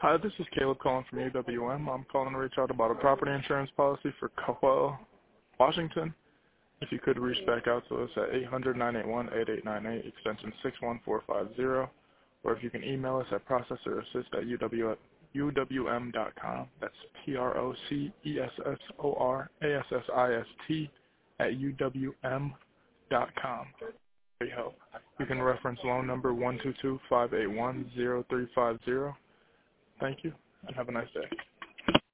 Hi, this is Caleb calling from UWM. I'm calling to reach out about a property insurance policy for Cowell, Washington. If you could reach back out to us at 800-981-8898, extension 61450, or if you can email us at processораssist@uwm.com. That's processораssist @uwm.com. For your help. You can reference loan number 122-581-0350. Thank you, and have a nice day.